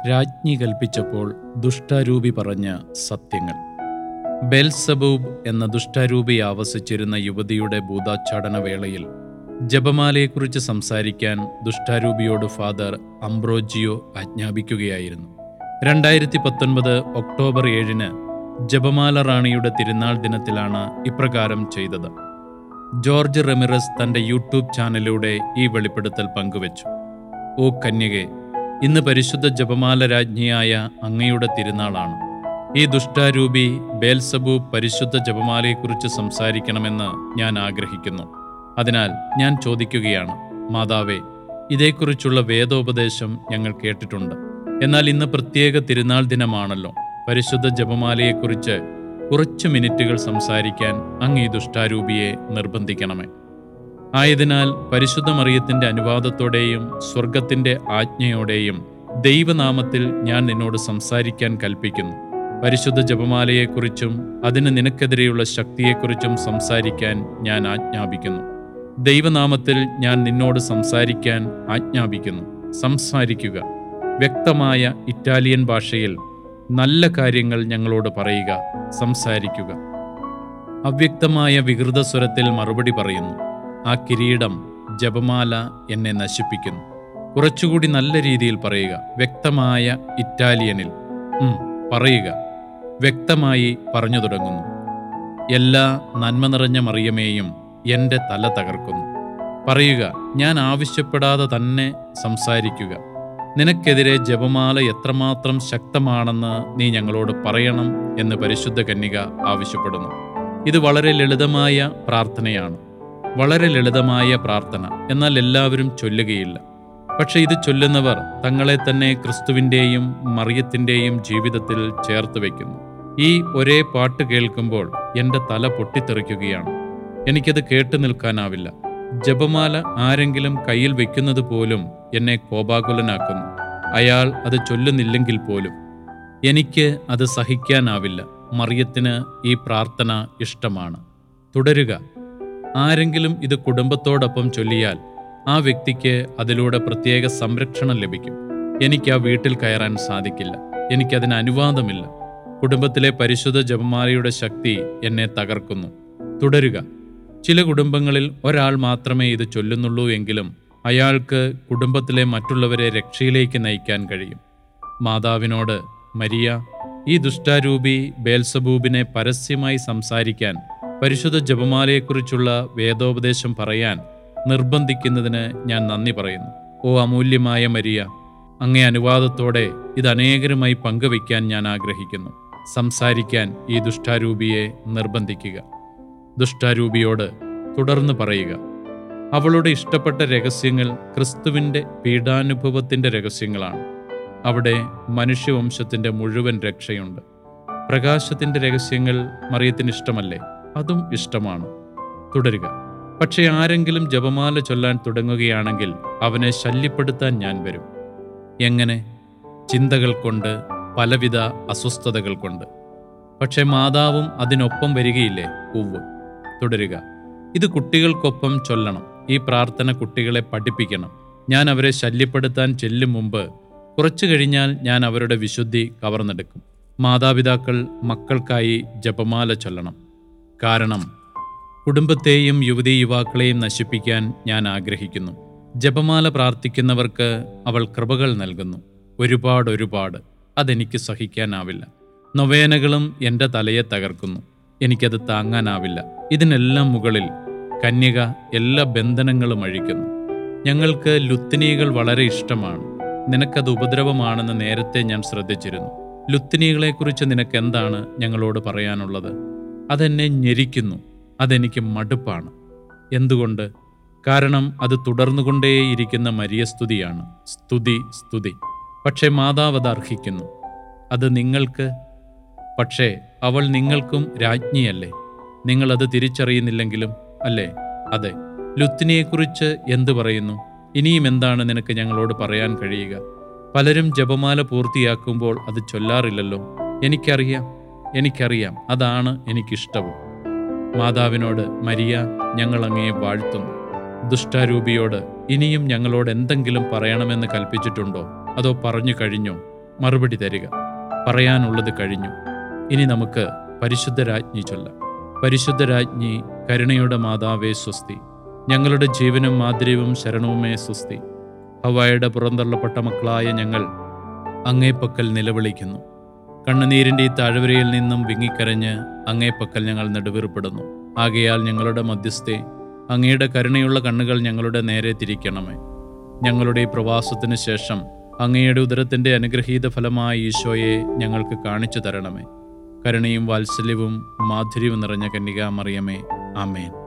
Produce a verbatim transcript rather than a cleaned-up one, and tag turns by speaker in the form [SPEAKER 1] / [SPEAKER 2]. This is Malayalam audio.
[SPEAKER 1] രാജ്ഞി കൽപ്പിച്ചപ്പോൾ ദുഷ്ടാരൂപി പറഞ്ഞ സത്യങ്ങൾ. ബെൽസബൂബ് എന്ന ദുഷ്ടാരൂപി ആവസിച്ചിരുന്ന യുവതിയുടെ ഭൂതാച്ഛാടന വേളയിൽ ജപമാലയെക്കുറിച്ച് സംസാരിക്കാൻ ദുഷ്ടാരൂപിയോട് ഫാദർ അംബ്രോജിയോ ആജ്ഞാപിക്കുകയായിരുന്നു. രണ്ടായിരത്തി പത്തൊൻപത് ഒക്ടോബർ ഏഴിന് ജപമാല റാണിയുടെ തിരുനാൾ ദിനത്തിലാണ് ഇപ്രകാരം ചെയ്തത്. ജോർജ് റെമിറസ് തന്റെ യൂട്യൂബ് ചാനലിലൂടെ ഈ വെളിപ്പെടുത്തൽ പങ്കുവച്ചു. ഓ കന്യകെ, ഇന്ന് പരിശുദ്ധ ജപമാല രാജ്ഞിയായ അങ്ങയുടെ തിരുനാളാണ്. ഈ ദുഷ്ടാരൂപി ബേൽസബൂബ് പരിശുദ്ധ ജപമാലയെക്കുറിച്ച് സംസാരിക്കണമെന്ന് ഞാൻ ആഗ്രഹിക്കുന്നു. അതിനാൽ ഞാൻ ചോദിക്കുകയാണ്, മാതാവേ, ഇതേക്കുറിച്ചുള്ള വേദോപദേശം ഞങ്ങൾ കേട്ടിട്ടുണ്ട്. എന്നാൽ ഇന്ന് പ്രത്യേക തിരുനാൾ ദിനമാണല്ലോ. പരിശുദ്ധ ജപമാലയെക്കുറിച്ച് കുറച്ച് മിനിറ്റുകൾ സംസാരിക്കാൻ അങ്ങ് ഈ ദുഷ്ടാരൂപിയെ നിർബന്ധിക്കണമേ. ആയതിനാൽ പരിശുദ്ധ മറിയത്തിന്റെ അനുവാദത്തോടെയും സ്വർഗത്തിന്റെ ആജ്ഞയോടെയും ദൈവനാമത്തിൽ ഞാൻ നിന്നോട് സംസാരിക്കാൻ കൽപ്പിക്കുന്നു. പരിശുദ്ധ ജപമാലയെക്കുറിച്ചും അതിന് നിനക്കെതിരെയുള്ള ശക്തിയെക്കുറിച്ചും സംസാരിക്കാൻ ഞാൻ ആജ്ഞാപിക്കുന്നു. ദൈവനാമത്തിൽ ഞാൻ നിന്നോട് സംസാരിക്കാൻ ആജ്ഞാപിക്കുന്നു. സംസാരിക്കുക. വ്യക്തമായ ഇറ്റാലിയൻ ഭാഷയിൽ നല്ല കാര്യങ്ങൾ ഞങ്ങളോട് പറയുക. സംസാരിക്കുക. അവ്യക്തമായ വികൃത സ്വരത്തിൽ മറുപടി പറയുന്നു. ആ കിരീടം ജപമാല എന്നെ നശിപ്പിക്കുന്നു. കുറച്ചുകൂടി നല്ല രീതിയിൽ പറയുക. വ്യക്തമായ ഇറ്റാലിയനിൽ ഉം പറയുക. വ്യക്തമായി പറഞ്ഞു തുടങ്ങുന്നു. എല്ലാ നന്മ നിറഞ്ഞ മറിയമേയും എൻ്റെ തല തകർക്കുന്നു. പറയുക. ഞാൻ ആവശ്യപ്പെടാതെ തന്നെ സംസാരിക്കുക. നിനക്കെതിരെ ജപമാല എത്രമാത്രം ശക്തമാണെന്ന് നീ ഞങ്ങളോട് പറയണം എന്ന് പരിശുദ്ധ കന്യക ആവശ്യപ്പെടുന്നു. ഇത് വളരെ ലളിതമായ പ്രാർത്ഥനയാണ്. വളരെ ലളിതമായ പ്രാർത്ഥന. എന്നാൽ എല്ലാവരും ചൊല്ലുകയില്ല. പക്ഷെ ഇത് ചൊല്ലുന്നവർ തങ്ങളെ തന്നെ ക്രിസ്തുവിൻ്റെയും മറിയത്തിൻ്റെയും ജീവിതത്തിൽ ചേർത്ത് വയ്ക്കുന്നു. ഈ ഒരേ പാട്ട് കേൾക്കുമ്പോൾ എൻ്റെ തല പൊട്ടിത്തെറിക്കുകയാണ്. എനിക്കത് കേട്ടു നിൽക്കാനാവില്ല. ജപമാല ആരെങ്കിലും കയ്യിൽ വെക്കുന്നത് പോലും എന്നെ കോപാകുലനാക്കുന്നു. അയാൾ അത് ചൊല്ലുന്നില്ലെങ്കിൽ പോലും എനിക്ക് അത് സഹിക്കാനാവില്ല. മറിയത്തിന് ഈ പ്രാർത്ഥന ഇഷ്ടമാണ്. തുടരുക. ആരെങ്കിലും ഇത് കുടുംബത്തോടൊപ്പം ചൊല്ലിയാൽ ആ വ്യക്തിക്ക് അതിലൂടെ പ്രത്യേക സംരക്ഷണം ലഭിക്കും. എനിക്ക് ആ വീട്ടിൽ കയറാൻ സാധിക്കില്ല. എനിക്കതിന് അനുവാദമില്ല. കുടുംബത്തിലെ പരിശുദ്ധ ജപമാലയുടെ ശക്തി എന്നെ തകർക്കുന്നു. തുടരുക. ചില കുടുംബങ്ങളിൽ ഒരാൾ മാത്രമേ ഇത് ചൊല്ലുന്നുള്ളൂ എങ്കിലും അയാൾക്ക് കുടുംബത്തിലെ മറ്റുള്ളവരെ രക്ഷയിലേക്ക് നയിക്കാൻ കഴിയും. മാതാവിനോട്, മരിയ, ഈ ദുഷ്ടാരൂപി ബേൽസബൂബിനെ പരസ്യമായി സംസാരിക്കാൻ, പരിശുദ്ധ ജപമാലയെക്കുറിച്ചുള്ള വേദോപദേശം പറയാൻ നിർബന്ധിക്കുന്നതിന് ഞാൻ നന്ദി പറയുന്നു. ഓ അമൂല്യമായ മരിയ, അങ്ങേ അനുവാദത്തോടെ ഇത് അനേകരുമായി പങ്കുവയ്ക്കാൻ ഞാൻ ആഗ്രഹിക്കുന്നു. സംസാരിക്കാൻ ഈ ദുഷ്ടാരൂപിയെ നിർബന്ധിക്കുക. ദുഷ്ടാരൂപിയോട് തുടർന്ന് പറയുക. അവളുടെ ഇഷ്ടപ്പെട്ട രഹസ്യങ്ങൾ ക്രിസ്തുവിൻ്റെ പീഡാനുഭവത്തിൻ്റെ രഹസ്യങ്ങളാണ്. അവിടെ മനുഷ്യവംശത്തിൻ്റെ മുഴുവൻ രക്ഷയുണ്ട്. പ്രകാശത്തിൻ്റെ രഹസ്യങ്ങൾ മറിയത്തിന് ഇഷ്ടമല്ലേ? അതും ഇഷ്ടമാണ്. തുടരുക. പക്ഷേ ആരെങ്കിലും ജപമാല ചൊല്ലാൻ തുടങ്ങുകയാണെങ്കിൽ അവനെ ശല്യപ്പെടുത്താൻ ഞാൻ വരും. എങ്ങനെ? ചിന്തകൾ കൊണ്ട്, പലവിധ അസ്വസ്ഥതകൾ കൊണ്ട്. പക്ഷെ മാതാവും അതിനൊപ്പം വരികയില്ലേ? ഉവ്വ്. തുടരുക. ഇത് കുട്ടികൾക്കൊപ്പം ചൊല്ലണം. ഈ പ്രാർത്ഥന കുട്ടികളെ പഠിപ്പിക്കണം. ഞാൻ അവരെ ശല്യപ്പെടുത്താൻ ചെല്ലും മുമ്പ് കുറച്ചു കഴിഞ്ഞാൽ ഞാൻ അവരുടെ വിശുദ്ധി കവർന്നെടുക്കും. മാതാപിതാക്കൾ മക്കൾക്കായി ജപമാല ചൊല്ലണം. കാരണം കുടുംബത്തെയും യുവതീ യുവാക്കളെയും നശിപ്പിക്കാൻ ഞാൻ ആഗ്രഹിക്കുന്നു. ജപമാല പ്രാർത്ഥിക്കുന്നവർക്ക് അവൾ കൃപകൾ നൽകുന്നു. ഒരുപാട് ഒരുപാട്. അതെനിക്ക് സഹിക്കാനാവില്ല. നൊവേനകളും എൻ്റെ തലയെ തകർക്കുന്നു. എനിക്കത് താങ്ങാനാവില്ല. ഇതിനെല്ലാം മുകളിൽ കന്യക എല്ലാ ബന്ധനങ്ങളും അഴിക്കുന്നു. ഞങ്ങൾക്ക് ലുത്തിനികൾ വളരെ ഇഷ്ടമാണ്. നിനക്കത് ഉപദ്രവമാണെന്ന് നേരത്തെ ഞാൻ ശ്രദ്ധിച്ചിരുന്നു. ലുത്തിനികളെക്കുറിച്ച് നിനക്കെന്താണ് ഞങ്ങളോട് പറയാനുള്ളത്? അതെന്നെ ഞെരിക്കുന്നു. അതെനിക്ക് മടുപ്പാണ്. എന്തുകൊണ്ട്? കാരണം അത് തുടർന്നുകൊണ്ടേയിരിക്കുന്ന മരിയസ്തുതിയാണ്. സ്തുതി, സ്തുതി. പക്ഷേ മാതാവ് അത് അർഹിക്കുന്നു. അത് നിങ്ങൾക്ക്. പക്ഷേ അവൾ നിങ്ങൾക്കും രാജ്ഞിയല്ലേ? നിങ്ങളത് തിരിച്ചറിയുന്നില്ലെങ്കിലും അല്ലേ? അതെ. ലുത്തിനിയെക്കുറിച്ച് എന്തു പറയുന്നു? ഇനിയും എന്താണ് നിനക്ക് ഞങ്ങളോട് പറയാൻ കഴിയുക? പലരും ജപമാല പൂർത്തിയാക്കുമ്പോൾ അത് ചൊല്ലാറില്ലല്ലോ. എനിക്കറിയാം, എനിക്കറിയാം. അതാണ് എനിക്കിഷ്ടവും. മാതാവിനോട്, മരിയ, ഞങ്ങൾ അങ്ങയെ വാഴ്ത്തുന്നു. ദുഷ്ടാരൂപിയോട് ഇനിയും ഞങ്ങളോട് എന്തെങ്കിലും പറയണമെന്ന് കൽപ്പിച്ചിട്ടുണ്ടോ? അതോ പറഞ്ഞു കഴിഞ്ഞോ? മറുപടി തരിക. പറയാനുള്ളത് കഴിഞ്ഞു. ഇനി നമുക്ക് പരിശുദ്ധരാജ്ഞി ചൊല്ലാം. പരിശുദ്ധരാജ്ഞി, കരുണയുടെ മാതാവേ സ്വസ്തി. ഞങ്ങളുടെ ജീവനും മാധുര്യവും ശരണവുമേ സ്വസ്തി. ഹവ്വായുടെ പുറന്തള്ളപ്പെട്ട മക്കളായ ഞങ്ങൾ അങ്ങേപ്പക്കൽ നിലവിളിക്കുന്നു. കണ്ണുനീരിൻ്റെ ഈ താഴ്വരയിൽ നിന്നും വിങ്ങിക്കരഞ്ഞ് അങ്ങേപ്പക്കൽ ഞങ്ങൾ നെടുവീർപ്പെടുന്നു. ആകയാൽ ഞങ്ങളുടെ മധ്യസ്ഥെ, അങ്ങയുടെ കരുണയുള്ള കണ്ണുകൾ ഞങ്ങളുടെ നേരെ തിരിക്കണമേ. ഞങ്ങളുടെ ഈ പ്രവാസത്തിന് ശേഷം അങ്ങയുടെ ഉദരത്തിൻ്റെ അനുഗ്രഹീത ഫലമായ ഈശോയെ ഞങ്ങൾക്ക് കാണിച്ചു തരണമേ. കരുണയും വാത്സല്യവും മാധുര്യവും നിറഞ്ഞ കന്യകാമറിയമേ, ആമേൻ.